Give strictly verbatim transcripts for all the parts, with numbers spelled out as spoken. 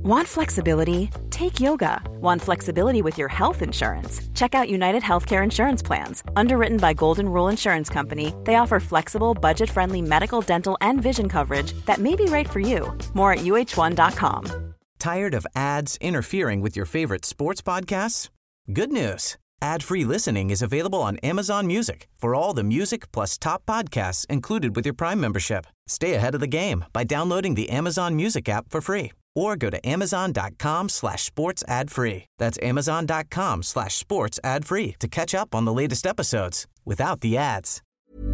Want flexibility? Take yoga. Want flexibility with your health insurance? Check out United Healthcare Insurance Plans. Underwritten by Golden Rule Insurance Company, they offer flexible, budget-friendly medical, dental, and vision coverage that may be right for you. More at U H one dot com. Tired of ads interfering with your favorite sports podcasts? Good news. Ad-free listening is available on Amazon Music for all the music plus top podcasts included with your Prime membership. Stay ahead of the game by downloading the Amazon Music app for free or go to amazon.com slash sports ad free. That's amazon.com slash sports ad free to catch up on the latest episodes without the ads.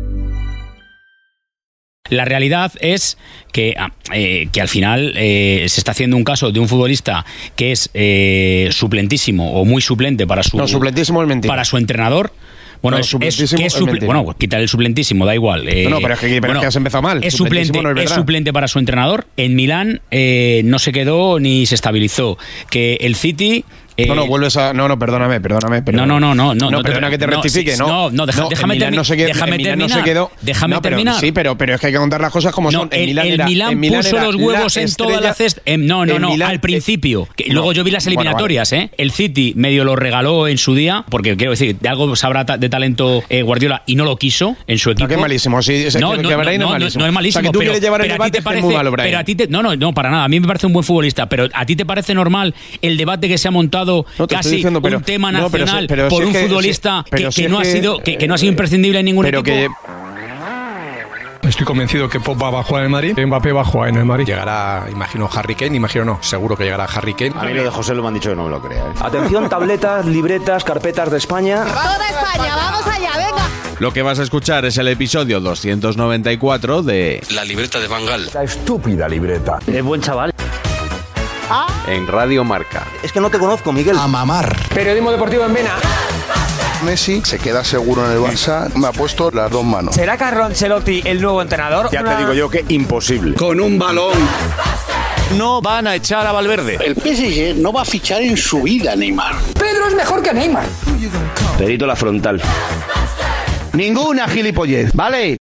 La realidad es que, eh, que al final eh, se está haciendo un caso de un futbolista que es eh, suplentísimo o muy suplente para su, no, suplentísimo es mentira. Para su entrenador. Bueno, no, es, es, que es supl- bueno, pues quitar el suplentísimo, da igual. Eh, no, no, pero es que, pero bueno, es que has empezado mal. Es suplente, no es, es suplente para su entrenador. En Milán eh, no se quedó ni se estabilizó. Que el City... Eh, no, no, vuelves a... No, no, perdóname, perdóname. Pero, no, no, no, no. No, no perdona que te rectifique, no. No, no, deja, no déjame, termi- no se quedó, déjame en Milán terminar. No se quedó, déjame no, pero, terminar. Sí, pero, pero es que hay que contar las cosas como no, son. En el, Milán, el era, Milán en Milán puso era los huevos la en estrella, toda la cesta. Eh, no, no, no, Milán, al principio. Que no, luego yo vi las eliminatorias, bueno, vale. ¿eh? El City medio lo regaló en su día, porque quiero decir, de algo sabrá ta- de talento eh, Guardiola y no lo quiso en su equipo. No, que es malísimo. Sí, es no, que, no, que no, Brahim no, es malísimo. no es malísimo. O sea, que tú pero, quieres llevar el pero a ti debate te parece, es muy malo, Brahim. pero a ti te, no, no, no, para nada. A mí me parece un buen futbolista, pero a ti te parece normal el debate que se ha montado no, casi diciendo, pero, un tema no, pero nacional si, pero por si un que, futbolista si, que, si que no que, ha sido que, que no ha sido imprescindible en ningún pero equipo? Que, Estoy convencido que Pogba va a jugar en el Madrid, Mbappé va a jugar en el Madrid. Llegará, imagino, Harry Kane, imagino no, seguro que llegará Harry Kane. A mí lo de José lo me han dicho que no me lo crea. ¿eh? Atención, tabletas, libretas, carpetas de España. Toda España, vamos allá, venga. Lo que vas a escuchar es el episodio doscientos noventa y cuatro de La libreta de Van Gaal. La estúpida libreta. Es buen chaval. ¿Ah? En Radio Marca. Es que no te conozco, Miguel. A mamar. Periodismo deportivo en Vena. Messi se queda seguro en el Barça. Me ha puesto las dos manos. ¿Será Carlo Ancelotti el nuevo entrenador? Ya te digo yo que imposible. Con un balón. No van a echar a Valverde. El P S G no va a fichar en su vida a Neymar. Pedro es mejor que Neymar. Perito la frontal. Ninguna gilipollez, ¿vale?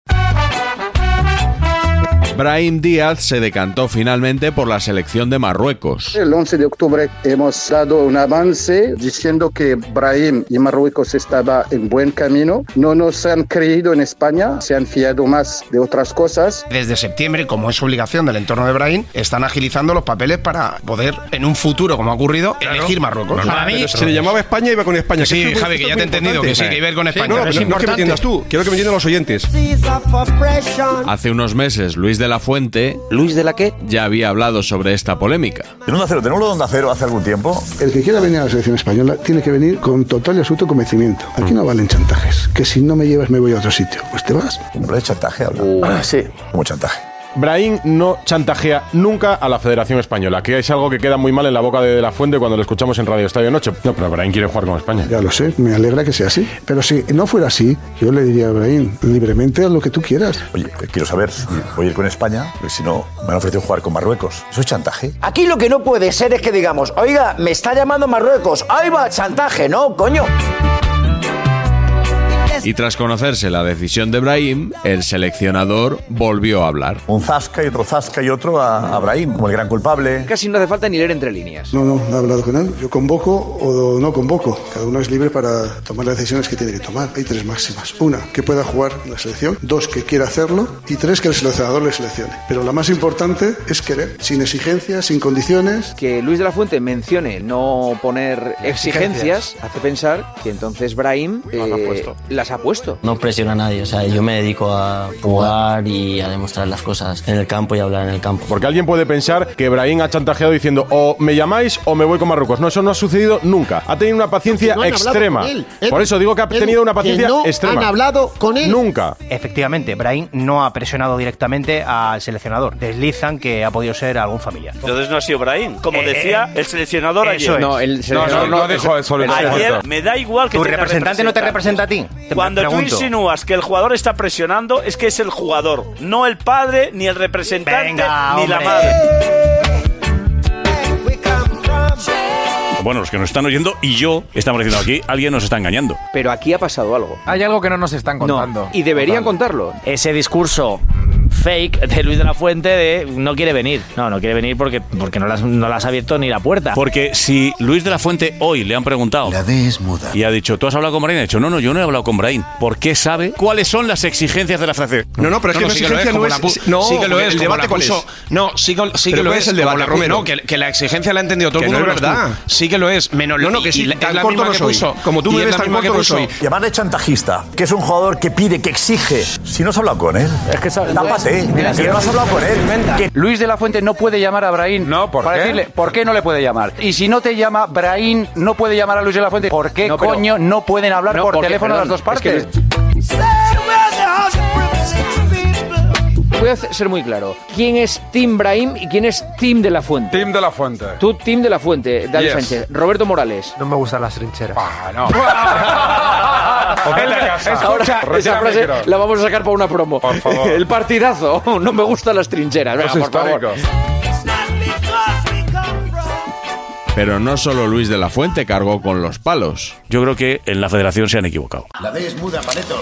Brahim Díaz se decantó finalmente por la selección de Marruecos. El once de octubre hemos dado un avance diciendo que Brahim y Marruecos estaba en buen camino. No nos han creído en España, se han fiado más de otras cosas. Desde septiembre, como es obligación del entorno de Brahim, están agilizando los papeles para poder, en un futuro, como ha ocurrido, claro, elegir Marruecos. Para para mí, mí, se le llamaba España y iba con España. Sí, que Javi, que ya te he entendido, que sí, que iba a ir con España. Sí, no, pero no, es no que me entiendas tú, quiero que me entiendan los oyentes. Hace unos meses, Luis de la Fuente... ¿Luis de la qué? Ya había hablado sobre esta polémica. En Onda Cero, ¿tenemos Onda Cero hace algún tiempo? El que quiera venir a la selección española tiene que venir con total y absoluto convencimiento. Aquí no valen chantajes. Que si no me llevas me voy a otro sitio. Pues te vas. Hombre, chantaje, habla. Uh, ah, sí. ¿Cómo chantaje? Brahim no chantajea nunca a la Federación Española, que es algo que queda muy mal en la boca de, de la Fuente cuando lo escuchamos en Radio Estadio Noche. No, pero Brahim quiere jugar con España. Ya lo sé, me alegra que sea así. Pero si no fuera así, yo le diría a Brahim, libremente haz lo que tú quieras. Oye, quiero saber si voy a ir con España, porque si no, me han ofrecido jugar con Marruecos. ¿Eso es chantaje? Aquí lo que no puede ser es que digamos, oiga, me está llamando Marruecos, ahí va, chantaje, ¿no, coño? Y tras conocerse la decisión de Brahim, el seleccionador volvió a hablar. Un zasca y otro zasca y otro a, a Brahim, como el gran culpable. Casi no hace falta ni leer entre líneas. No, no, no he hablado con él. Yo convoco o no convoco. Cada uno es libre para tomar las decisiones que tiene que tomar. Hay tres máximas. Una, que pueda jugar en la selección. Dos, que quiera hacerlo. Y tres, que el seleccionador le seleccione. Pero la más importante es querer, sin exigencias, sin condiciones. Que Luis de la Fuente mencione no poner exigencias, exigencias hace pensar que entonces Brahim eh, las, ha puesto. las ha puesto. No presiona a nadie, o sea, yo me dedico a jugar y a demostrar las cosas en el campo y hablar en el campo. Porque alguien puede pensar que Brahim ha chantajeado diciendo o me llamáis o me voy con Marruecos. No, eso no ha sucedido nunca. Ha tenido una paciencia no extrema. Él, Por eso digo que ha tenido una paciencia no extrema. Han hablado con él. Nunca. Efectivamente, Brahim no ha presionado directamente al seleccionador. Deslizan que ha podido ser algún familiar. Entonces no ha sido Brahim. Como eh, decía eh, el seleccionador ayer. Es. No, el seleccionador no, no, no dijo eso. Ayer me da igual que tu representante no te representa a ti. Te Cuando pregunto. Tú insinúas que el jugador está presionando, es que es el jugador, no el padre, ni el representante, Venga, ni hombre. la madre. Bueno, los que nos están oyendo y yo estamos diciendo aquí, alguien nos está engañando. Pero aquí ha pasado algo. Hay algo que no nos están contando. No, y deberían Total. contarlo. Ese discurso fake de Luis de la Fuente de no quiere venir. No, no quiere venir porque, porque no, le has, no le has abierto ni la puerta. Porque si Luis de la Fuente hoy le han preguntado... La D es muda. Y ha dicho, ¿tú has hablado con Brahim? Ha dicho, no, no, yo no he hablado con Brahim. ¿Por qué sabe cuáles son las exigencias de la federación? No, no, pero es que no, no, no exigencia no es... es no, sí que lo es, el debate con eso. No, sí, sí que lo es, el debate, Romero. No, que, que la exigencia la ha entendido todo el mundo. No es verdad. Sí que lo es. Menos no, no, que sí, tan corto no soy. Como tú me ves tan corto no soy. Llamarle chantajista, que es un jugador que pide, que exige. Si no has hablado con él, es que tápate. Si no has hablado con él. Luis de la Fuente no puede llamar a Brahim. No, ¿por para qué? Decirle, ¿por qué no le puede llamar? Y si no te llama Brahim, no puede llamar a Luis de la Fuente. ¿Por qué no, pero, coño no pueden hablar no, por porque, teléfono perdón, las dos partes? Es que... Voy a ser muy claro. ¿Quién es Team Brahim y quién es Team de la Fuente? Team de la Fuente. Tú, Team de la Fuente, David yes. Sánchez. Roberto Morales. No me gustan las trincheras. Ah, no. Ahora, esa frase la vamos a sacar para una promo. Por favor. El partidazo. No me gustan las trincheras. Venga, por favor. Pero no solo Luis de la Fuente cargó con los palos. Yo creo que en la federación se han equivocado. La D es muda, paletos.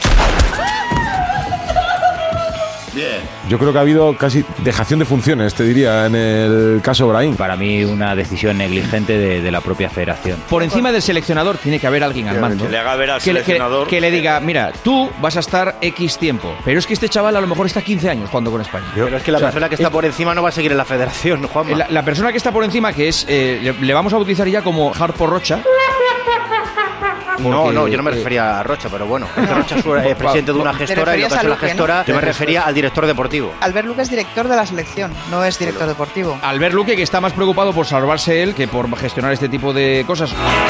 Bien. Yo creo que ha habido casi dejación de funciones, te diría, en el caso Brahim. Para mí una decisión negligente de, de la propia federación. Por encima del seleccionador tiene que haber alguien al mando. Que le haga ver al que seleccionador. Le, que, que le diga, mira, tú vas a estar X tiempo, pero es que este chaval a lo mejor está quince años jugando con España. Yo, pero es que la o sea, persona que está es, por encima no va a seguir en la federación, Juanma. La, la persona que está por encima, que es, eh, le, le vamos a bautizar ya como Harpo Rocha. Porque, no, no, yo no me refería a Rocha, pero bueno. Es que Rocha es eh, presidente de una gestora y lo que es la gestora, ¿no? Yo me refería al director deportivo. Albert Luque es director de la selección, no es director deportivo. Albert Luque, que está más preocupado por salvarse él que por gestionar este tipo de cosas.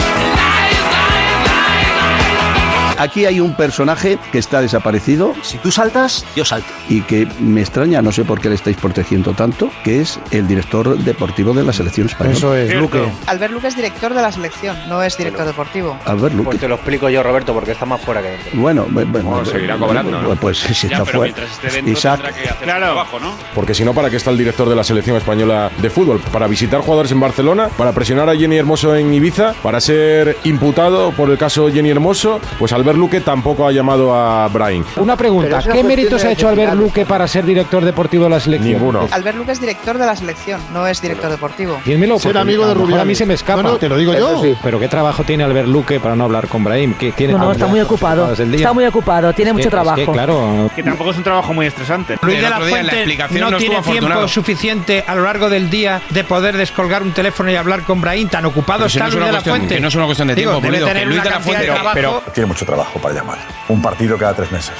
Aquí hay un personaje que está desaparecido. Si tú saltas, yo salto. Y que me extraña, no sé por qué le estáis protegiendo tanto, que es el director deportivo de la selección española. Eso es, Luque. Albert Luque es director de la selección, no es director deportivo. Albert Luque. Pues te lo explico yo, Roberto, porque está más fuera que dentro. Bueno, bueno, bueno seguirá cobrando, ¿no? Pues si ya, está pero fuera. Mientras esté dentro Isaac. tendrá que hacer claro. trabajo, ¿no? Porque si no, ¿para qué está el director de la selección española de fútbol? ¿Para visitar jugadores en Barcelona? ¿Para presionar a Jenny Hermoso en Ibiza? ¿Para ser imputado por el caso Jenny Hermoso? Pues Albert Luque tampoco ha llamado a Brahim. Una pregunta, ¿qué méritos ha hecho Albert Luque para ser director deportivo de la selección? Ninguno. Albert Luque es director de la selección, no es director deportivo. Dímelo, ser amigo de Rubiales. A mí se me escapa. Bueno, te lo digo yo. Sí. Pero ¿qué trabajo tiene Albert Luque para no hablar con Brahim? ¿Qué tiene? No, no, está muy ocupado. Está muy ocupado, tiene mucho trabajo. Es que, claro. Que tampoco es un trabajo muy estresante. Luis de la Fuente no, no tiene tiempo suficiente a lo largo del día de poder descolgar un teléfono y hablar con Brahim. Tan ocupado está Luis de la Fuente. Que no es una cuestión de tiempo, Digo, debe tener Luis de la Fuente, pero, pero tiene mucho trabajo para llamar. Un partido cada tres meses.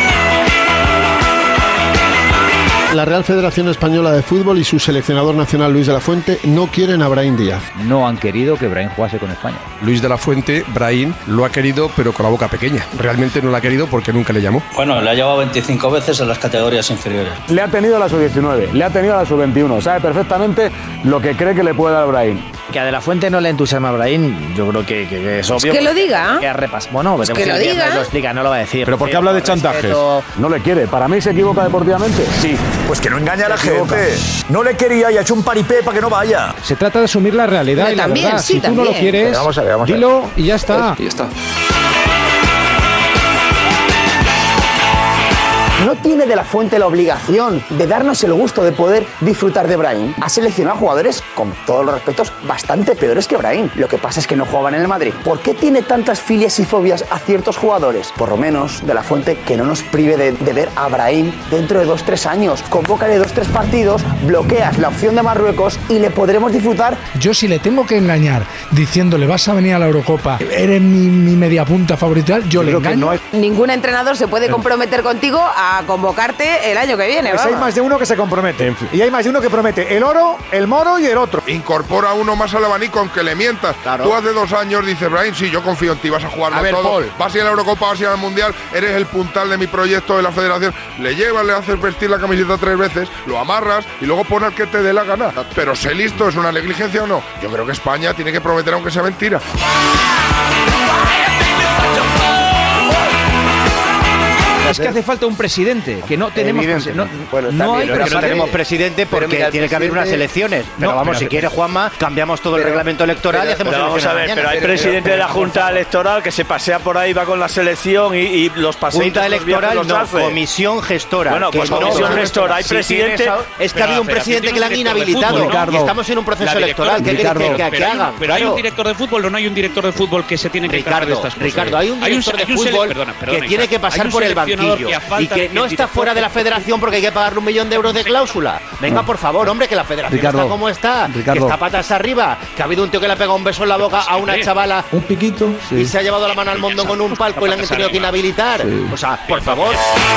La Real Federación Española de Fútbol y su seleccionador nacional Luis de la Fuente no quieren a Brahim Díaz. No han querido que Brahim jugase con España. Luis de la Fuente, Brahim, lo ha querido pero con la boca pequeña. Realmente no lo ha querido porque nunca le llamó. Bueno, le ha llevado veinticinco veces en las categorías inferiores. Le ha tenido a la sub diecinueve, le ha tenido a la sub veintiuno. Sabe perfectamente lo que cree que le puede dar a Brahim. Que a De la Fuente no le entusiasma a Brahim, yo creo que, que, que es obvio. Es que lo diga. Que repas. Bueno, pues que lo diga. Lo explica, no lo va a decir. ¿Pero por qué habla de chantajes? No le quiere. ¿Para mí se equivoca deportivamente? Sí. Pues que no engaña a la gente. No le quería y ha hecho un paripé para que no vaya. Se trata de asumir la realidad Pero y la también, verdad. Sí, si también. tú no lo quieres, vamos a ver, vamos dilo a ver. y ya está. Y ya está. ¿No tiene De la Fuente la obligación de darnos el gusto de poder disfrutar de Brahim? Ha seleccionado jugadores, con todos los respetos, bastante peores que Brahim. Lo que pasa es que no jugaban en el Madrid. ¿Por qué tiene tantas filias y fobias a ciertos jugadores? Por lo menos, De la Fuente, que no nos prive de, de ver a Brahim dentro de dos, tres años. Convócale dos, tres partidos, bloqueas la opción de Marruecos y le podremos disfrutar. Yo si le tengo que engañar diciéndole vas a venir a la Eurocopa, eres mi, mi media punta favorita, yo, yo le engaño. No es... Ningún entrenador se puede comprometer contigo a a convocarte el año que viene. Pues hay más de uno que se compromete. Y hay más de uno que promete el oro, el moro y el otro. Incorpora uno más al abanico aunque le mientas. Claro. Tú hace dos años dices, Brahim, sí, yo confío en ti, vas a jugarlo a ver, todo. Paul. Vas a ir a la Eurocopa, vas a ir al Mundial, eres el puntal de mi proyecto de la federación. Le llevas, le haces vestir la camiseta tres veces, lo amarras y luego pon al que te dé la gana. Pero sé listo, ¿es una negligencia o no? Yo creo que España tiene que prometer aunque sea mentira. Es que hace falta un presidente, que no tenemos Evidente. no, bueno, no hay pero no tenemos presidente porque mira, tiene que haber unas elecciones. Pero No, vamos, pero- si quiere Juanma, cambiamos todo el reglamento electoral y hacemos Pero vamos a elecciones ver, mañana. pero hay presidente de la Junta Electoral que se pasea por ahí, va con la selección y, y los paseitos. Junta los viajes Electoral, los no, hace. comisión gestora. Bueno, pues que no- comisión gestora. Hay si presidente. tienes a- Es que ha habido un presidente que le han inhabilitado. Y estamos en un proceso electoral. ¿Qué quiere que, que, que haga? Pero hay Claro. un director de fútbol o no hay un director de fútbol que se tiene que encargar de Ricardo, estas cosas. Ricardo, hay un director de hay un sele- fútbol perdona, perdona, que tiene Isaac. que pasar Hay un por el seleccionador banquillo que a falta y que de no el está director fuera de la federación porque hay que pagarle un millón de euros de cláusula. Venga, por favor, hombre, que la federación Ricardo, está como está, Ricardo. que está patas arriba, que ha habido un tío que le ha pegado un beso en la boca a una chavala Un piquito. y se ha llevado la mano al mundo con un palco y le han tenido que inhabilitar. O sea, por favor.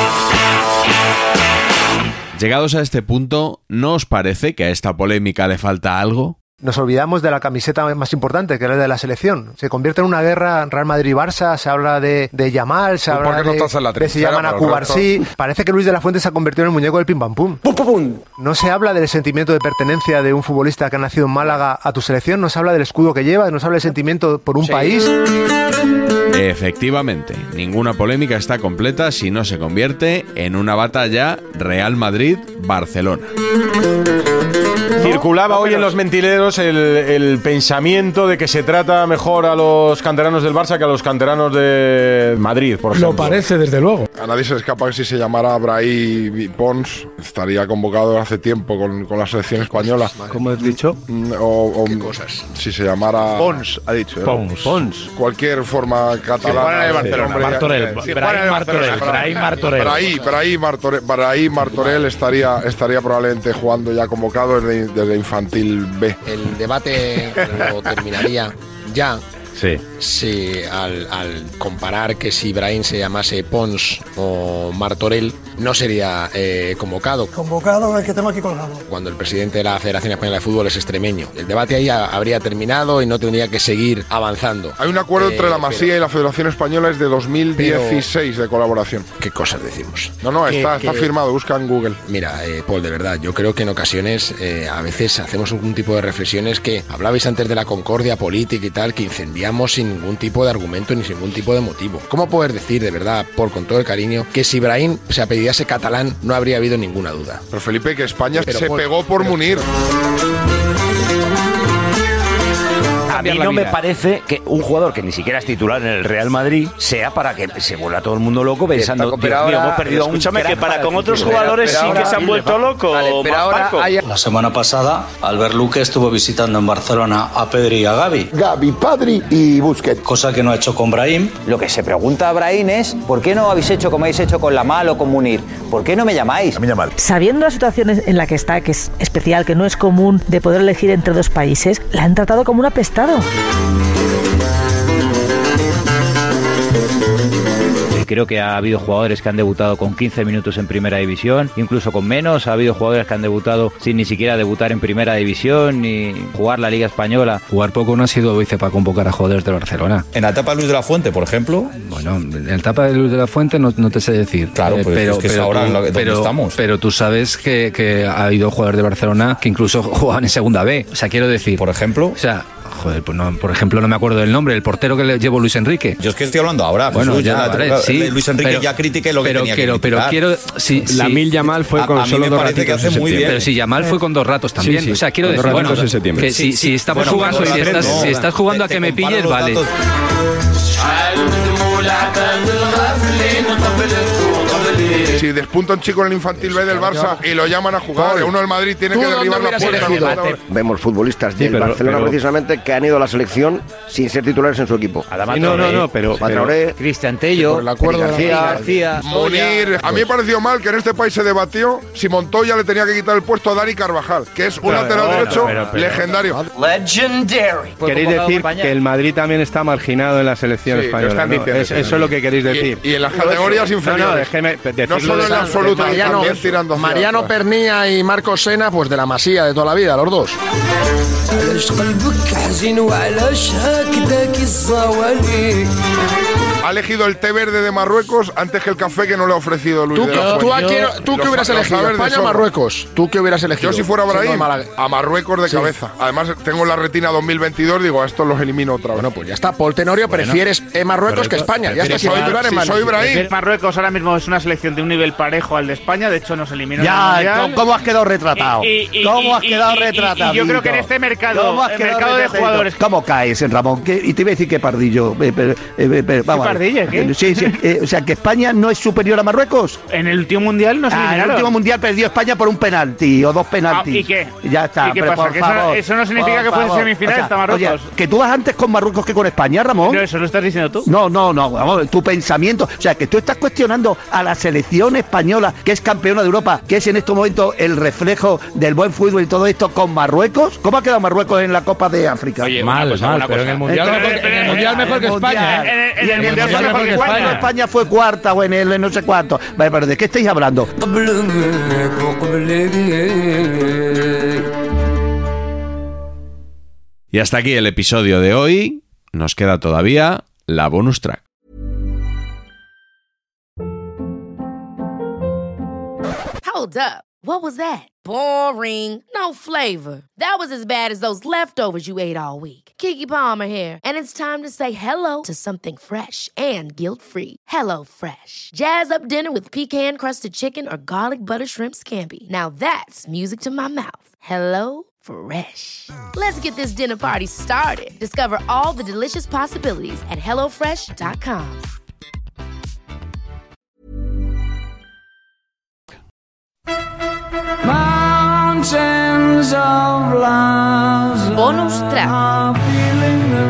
Llegados a este punto, ¿no os parece que a esta polémica le falta algo? Nos olvidamos de la camiseta más importante, que es la de la selección. Se convierte en una guerra Real Madrid-Barça, se habla de, de Yamal, se ¿Tú por habla qué no de, estás en la de si trinchera, llaman a pero el Cubarsí. Parece que Luis de la Fuente se ha convertido en el muñeco del pim pam pum. ¡Pum, pum, pum! No se habla del sentimiento de pertenencia de un futbolista que ha nacido en Málaga a tu selección, no se habla del escudo que lleva, no se habla del sentimiento por un Sí. país. Efectivamente, ninguna polémica está completa si no se convierte en una batalla Real Madrid-Barcelona. Circulaba hoy en los mentideros el, el pensamiento de que se trata mejor a los canteranos del Barça que a los canteranos de Madrid, por ejemplo. Lo parece, desde luego. A nadie se le escapa que si se llamara Brahim Pons estaría convocado hace tiempo con, con la selección española. ¿Cómo has dicho? O, o ¿Qué cosas? Si se llamara Pons, ha dicho. ¿eh? Pons. Pons. Cualquier forma catalana. fuera de Barcelona. Hombre, Martorell. eh, si Brahim fuera de Martorell. Barcelona, Brahim Martorell. Brahim, Brahim Martorell, Brahim Martorell estaría, estaría probablemente jugando ya convocado desde, desde infantil B. El debate lo terminaría ya. Sí. Sí, al, al comparar que si Brahim se llamase Pons o Martorell, no sería eh, convocado. Convocado el que tengo aquí colgado. Cuando el presidente de la Federación Española de Fútbol es extremeño. El debate ahí ha- habría terminado y no tendría que seguir avanzando. Hay un acuerdo Eh, entre la Masía pero- y la Federación Española es de dos mil dieciséis de colaboración. ¿Qué cosas decimos? No, no, Que- está, está que- firmado, busca en Google. Mira, eh, Paul, de verdad, yo creo que en ocasiones eh, a veces hacemos un tipo de reflexiones que hablabais antes de la concordia política y tal, que incendiamos sin ningún tipo de argumento ni sin ningún tipo de motivo. ¿Cómo poder decir, de verdad, Paul, con todo el cariño, que si Brahim se apellidase catalán no habría habido ninguna duda? Pero Felipe, que España Pero, se Paul, pegó por pero- Munir. A mí no me parece que un jugador que ni siquiera es titular en el Real Madrid sea para que se vuelva todo el mundo loco pensando, Dios mío, hemos perdido a un Escúchame, que crack para el con otros futuro. jugadores Pero sí ahora- que se han vuelto locos. Vale, pero ahora Paco. hay- La semana pasada, Albert Luque estuvo visitando en Barcelona a Pedri y a Gavi. Gavi, Padri y Busquets. Cosa que no ha hecho con Brahim. Lo que se pregunta a Brahim es ¿por qué no habéis hecho como habéis hecho con Lamal o con Munir? ¿Por qué no me llamáis? A mí llamal. Sabiendo la situación en la que está, que es especial, que no es común de poder elegir entre dos países, la han tratado como un apestado. Creo que ha habido jugadores que han debutado con quince minutos en primera división, incluso con menos. Ha habido jugadores que han debutado sin ni siquiera debutar en primera división ni jugar la Liga Española. Jugar poco no ha sido vice para convocar a jugadores de Barcelona. En la etapa de Luis de la Fuente, por ejemplo. Bueno, en la etapa de Luis de la Fuente no, no te sé decir. Claro, pues es que es ahora tú, lo- donde pero, estamos. pero tú sabes que, que ha habido jugadores de Barcelona que incluso jugaban en segunda B. O sea, quiero decir. Por ejemplo. O sea. Joder, pues no, por ejemplo, no me acuerdo del nombre, el portero que le llevó Luis Enrique. Yo es que estoy hablando ahora. Bueno, Jesús, ya, ya, vale, claro, sí, Luis Enrique pero- ya critiqué lo que pero tenía quiero, que pero criticar. quiero, sí, sí. Lamil Yamal fue A- con a mí solo me dos parece que ratitos hace en muy septiembre. bien. Pero si Yamal fue con dos ratos también. Sí, sí, o sea, quiero con dos decir, bueno, ratitos en septiembre. que si, si estamos Bueno, jugando, bueno, si estás, no, si estás jugando a te que me comparo pilles, los vale. datos. Si despunta un chico en el infantil B del Barça y lo llaman a jugar, Paul, uno del Madrid tiene ¿tú que dónde derribar la hubieras puerta. elegido? ¿no? Vemos futbolistas Sí, del pero- Barcelona pero- precisamente que han ido a la selección sin ser titulares en su equipo. Adama Sí, no, no, Traoré, no, pero- Matraoré, Cristian Tello, por el acuerdo Eric de la García, García, Munir, a mí me pareció mal que en este país se debatió si Montoya le tenía que quitar el puesto a Dani Carvajal, que es un Pero, lateral no, derecho pero, pero- legendario. Legendary. Queréis decir que el Madrid también está marginado en la selección Sí, lo española, están ¿no? diciendo, Es- sí. eso es lo que queréis Y- decir. y en las categorías No, inferiores. no, déjeme No decirlo. solo en la absoluta, Mariano, también tirando hacia Mariano atrás. Pernía y Marcos Sena, pues de la Masía de toda la vida, los dos. Ha elegido el té verde de Marruecos antes que el café que no le ha ofrecido Luis ¿Tú, de la tú, Fuente. a quién- tú qué Los- hubieras los elegido? saber de ¿España o sobra. Marruecos? ¿Tú qué hubieras elegido? Yo si fuera Siendo Brahim, Málaga. a Marruecos de Sí. cabeza. Además, tengo la retina dos mil veintidós, digo, a estos los elimino otra vez. Bueno, pues ya está. Paul Tenorio, Bueno. prefieres eh, Marruecos que España. Ya está, sin titular en Madrid. Prefiero- Marruecos ahora mismo es una selección de un nivel parejo al de España, de hecho nos eliminó Ya, en el Mundial. ¿cómo- cómo has quedado retratado? Y- y- ¿Cómo y- has y- quedado y- y- retratado? y yo creo que en este mercado, ¿Cómo has el quedado mercado de retratado? jugadores- ¿Cómo caes, en Ramón? ¿Qué- y te iba a decir que pardillo. Eh, pero, eh, pero, vamos a ver. pardilla, qué? Sí, sí. eh, o sea, que España no es superior a Marruecos. En el último mundial nos Ah, en el eliminaron. último mundial perdió España por un penalti o dos penaltis. Ah, ¿y qué? Ya está. ¿Y qué pero pasa? por ¿Que eso- favor, eso no significa por que fuese favor. semifinalista O sea, Marruecos? oye, que tú vas antes con Marruecos que con España, Ramón. No, eso lo estás diciendo tú. No, no, no, vamos, tu pensamiento. O sea, que tú estás cuestionando a la selección española, que es campeona de Europa, que es en este momento el reflejo del buen fútbol y todo esto, con Marruecos. ¿Cómo ha quedado Marruecos en la Copa de África? Oye, mal, cosa, mal, una pero cosa. en el Mundial Eh, mejor- eh, en el eh, Mundial mejor que el España, Mundial. ¿eh? Y En el en el Mundial Mundial mejor que España. España. España fue cuarta o en el no sé cuánto. Vale, pero ¿de qué estáis hablando? Y hasta aquí el episodio de hoy. Nos queda todavía la bonus track. Hold up. What was that? Boring. No flavor. That was as bad as those leftovers you ate all week. Keke Palmer here, and it's time to say hello to something fresh and guilt-free. Hello Fresh. Jazz up dinner with pecan-crusted chicken or garlic butter shrimp scampi. Now that's music to my mouth. Hello Fresh. Let's get this dinner party started. Discover all the delicious possibilities at hello fresh dot com. Mountains of love. Bonus track. Are feeling the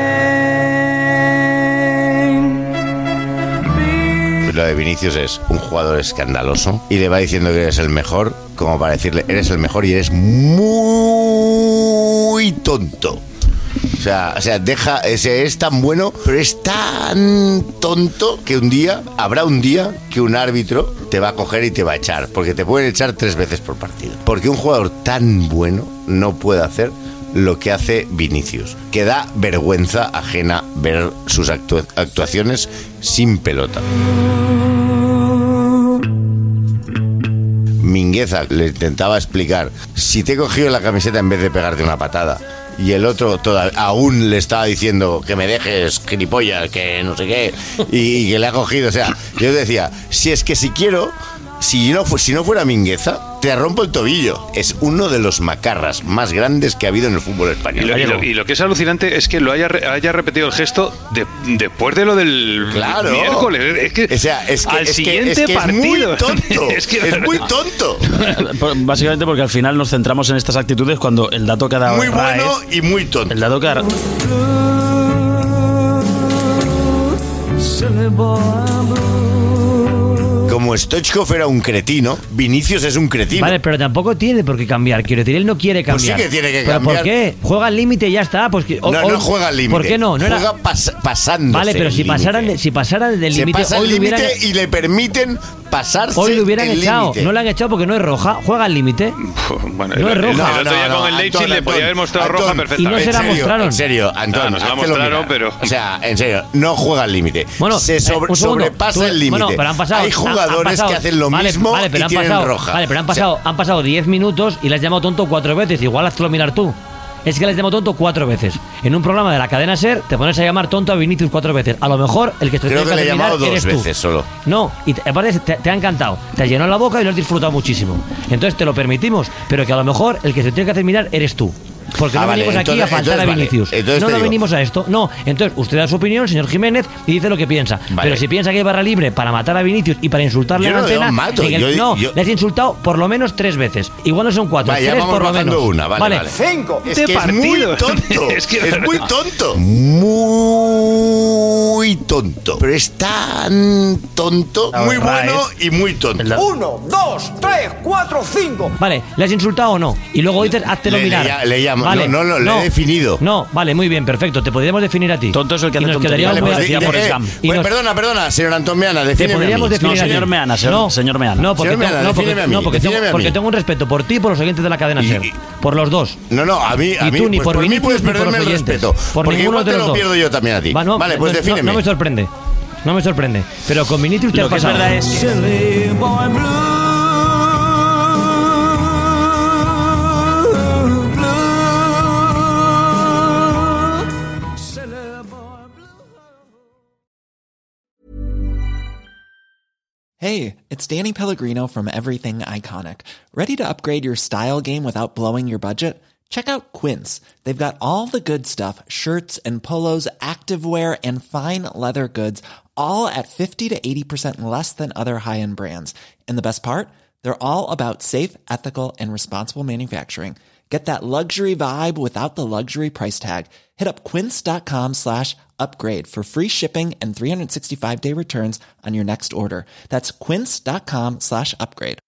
rain. Lo de Vinicius es un jugador escandaloso y le va diciendo que eres el mejor, como para decirle, eres el mejor y eres muy tonto. O sea, o sea, deja, ese es tan bueno, pero es tan tonto que un día, habrá un día que un árbitro te va a coger y te va a echar, porque te pueden echar tres veces por partido. Porque un jugador tan bueno no puede hacer lo que hace Vinicius, que da vergüenza ajena ver sus actu- actuaciones sin pelota. Mingueza le intentaba explicar, si te he cogido la camiseta en vez de pegarte una patada, y el otro toda, aún le estaba diciendo que me dejes, gilipollas, que no sé qué, y, y que le ha cogido. O sea, yo decía, si es que si quiero, si no, fu- si no fuera Mingueza, te rompo el tobillo. Es uno de los macarras más grandes que ha habido en el fútbol Y español. lo, y lo- y lo que es alucinante es que lo haya, re- haya repetido el gesto de- después de lo del Claro. miércoles. Es que, o sea, es que, al es que- siguiente es que es muy partido. tonto. Es que- es muy tonto. Básicamente porque al final nos centramos en estas actitudes cuando el dato que ha dado Muy Raez- bueno y muy tonto. El dato que ha... Como Stoichkov era un cretino, Vinicius es un cretino. Vale, pero tampoco tiene por qué cambiar. Quiero decir, él no quiere Pues sí cambiar. que tiene que ¿Pero cambiar. por qué? Juega al límite y ya está. Pues que, o- No, hoy- no juega al límite. ¿Por qué no? no era- Juega pas- pasándose Vale, pero el si límite. pasaran, de- si pasaran del Se límite, pasa el hoy, lo hubieran- límite y le permiten pasarse hoy lo hubieran el echado. límite. No lo han echado porque no es roja. Juega al límite. Bueno, No el, es el- roja. el otro día No, no, con el Leipzig Antón, le podía haber Antón, mostrado roja Antón, Y perfectamente. no se la en serio, mostraron. En serio, Antón. Ah, nos la háztelo mostraron, mirar. pero- O sea, en serio, no juega al límite. Bueno, se eh, sobre- un segundo. sobrepasa Tú- el límite. bueno, pero han pasado- Hay han- han jugadores pasado- que hacen lo vale, mismo vale, pero y han tienen pasado, roja. Vale, pero han O sea, pasado, han pasado diez minutos y le has llamado tonto cuatro veces. Igual hazlo mirar tú. Es que le has llamado tonto cuatro veces. En un programa de la cadena SER te pones a llamar tonto a Vinicius cuatro veces. A lo mejor el que te creo tiene que le he hacer mirar llamado dos eres tú. veces solo. No, y te, aparte te, te ha encantado. Te has llenado la boca y lo has disfrutado muchísimo. Entonces te lo permitimos, pero que a lo mejor el que se tiene que hacer mirar eres tú. Porque Ah, no vale, venimos aquí entonces- a faltar entonces a vale. Vinicius. Entonces no, te no digo- venimos a esto. No, entonces usted da su opinión, señor Jiménez, y dice lo que piensa. Vale. Pero si piensa que hay barra libre para matar a Vinicius y para insultarle Yo en la no le antena, mato, en el- yo- no, yo- le has insultado por lo menos tres veces. Igual no son cuatro, Vale, ya tres vamos por lo bajando menos. una, vale, vale. Cinco. Es que es muy tonto. Es que- es muy tonto. Muy tonto. Pero es tan tonto, muy bueno y muy tonto. Uno, dos, tres, cuatro, cinco. Vale, ¿le has insultado o no? Y luego dices, háztelo Le- le mirar. lla- le he llamado. vale, no, no, no, lo he definido. No, vale, muy bien, perfecto. Te podríamos definir a ti. Tonto es el que Y hace nos tonterías. quedaríamos Vale, muy- pues, y nos- eh, y pues, nos- perdona, perdona, señor Antón Meana, Te defíneme a mí. podríamos definir No, a ti. señor Meana, señor- no, señor Meana. No, porque, Señor tengo, Meana, no, porque, defíneme a mí, no, porque, defíneme tengo, a mí. porque tengo un respeto por ti y por los oyentes de la cadena Y- SER. y- Por los dos. No, no, a mí, a Ni mí, tú, ni pues por por mí Vinicius, puedes ni por perderme el los oyentes. respeto. Por Porque ninguno igual de te los lo dos. pierdo yo también a ti. Va, no, Vale, pues no, no, defíneme. no me sorprende. No me sorprende. Pero con Vinicius te Lo has que es pasado. verdad es que- Silly boy blue, blue. Silly boy blue. Hey, it's Danny Pellegrino from Everything Iconic. Ready to upgrade your style game without blowing your budget? Check out Quince. They've got all the good stuff, shirts and polos, activewear, and fine leather goods, all at fifty to eighty percent less than other high-end brands. And the best part? They're all about safe, ethical, and responsible manufacturing. Get that luxury vibe without the luxury price tag. Hit up quince.com slash upgrade for free shipping and three sixty-five day returns on your next order. That's quince.com slash upgrade.